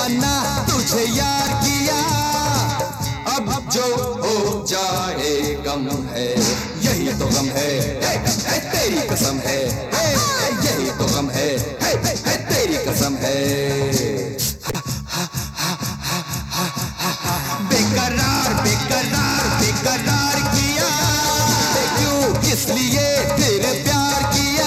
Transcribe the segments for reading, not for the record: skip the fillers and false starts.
मना तुझे यार किया, अब जो हो जाए गम है, यही तो गम है, तेरी कसम है, यही तो गम है, तेरी कसम है। बेकरार बेकरार बेकरार किया, क्यों किस लिए तेरे प्यार किया।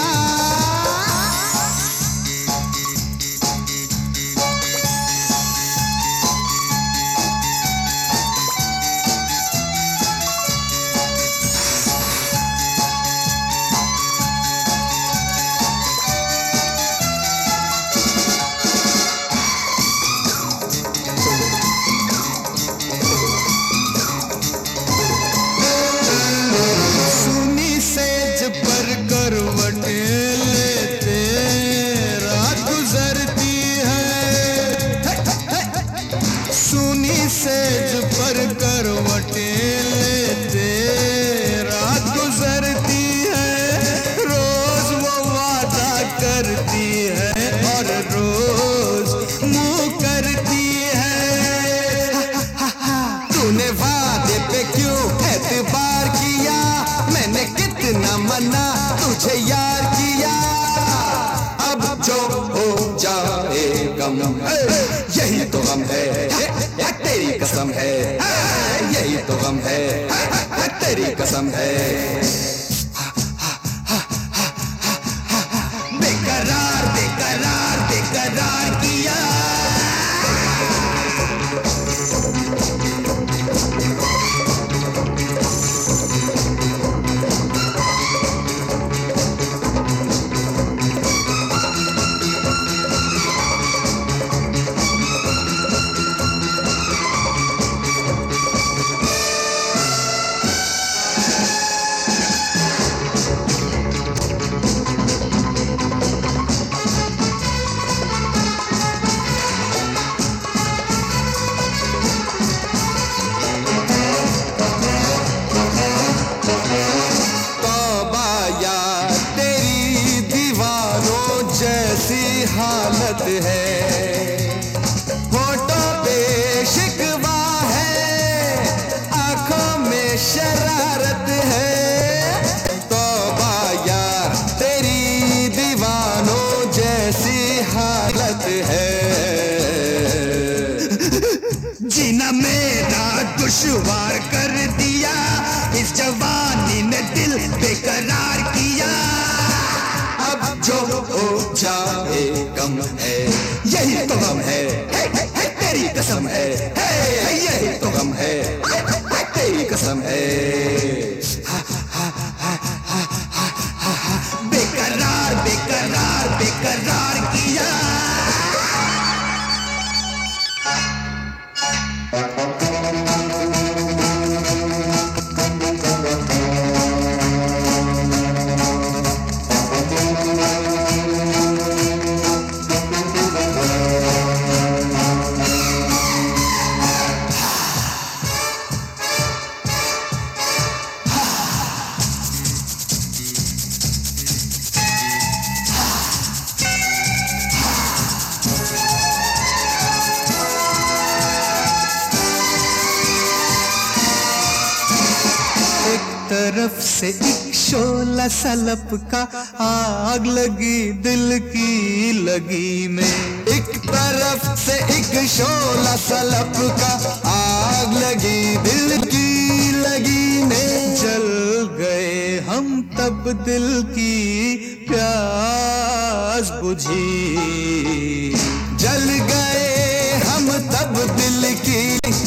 सेज पर करवटें लेते रात गुजरती है, रोज वो वादा करती है और रोज मुँह करती है। तूने वादे पे क्यों एतबार किया, मैंने कितना मना तुझे यार किया, अब जो हो जाए गम है, यही तो गम है, तेरी कसम है, यही तो गम है, तेरी कसम है। बेकरार बेकरार बेकरार किया। हालत है होठों पे शिकवा है, आंखों में शरारत है, तौबा यार तेरी दीवानों जैसी हालत है। जीना मेरा दुश्वार कर दिया, इस जवानी ने दिल बेकरार किया, अब जो हो जाए गम है, यही तो गम है, तेरी कसम है, यही तो गम है, तेरी कसम है। बेकरार बेकरार बेकरार किया। तरफ से एक शोला सलप का आग लगी दिल की लगी में, एक तरफ से एक शोला सलप का आग लगी दिल की लगी में, जल गए हम तब दिल की प्यास बुझी, जल गए हम तब दिल की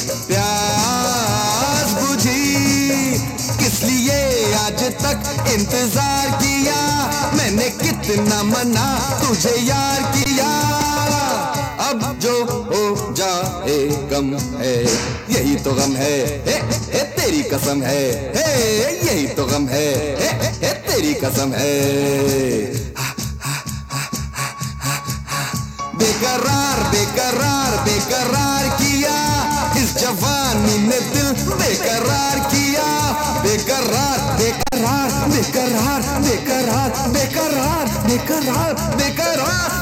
प्यास बुझी, इसलिए आज तक इंतजार किया, मैंने कितना मना तुझे यार किया, अब जो हो जाए गम है, यही तो गम है, तेरी कसम है, यही तो गम है, तेरी कसम है। बेकरार बेकरार बेकरार किया, इस जवानी ने दिल बेकरार किया, बेकरार बेकरार बेकरार बेकरार बेकरार बेकरार बेकरार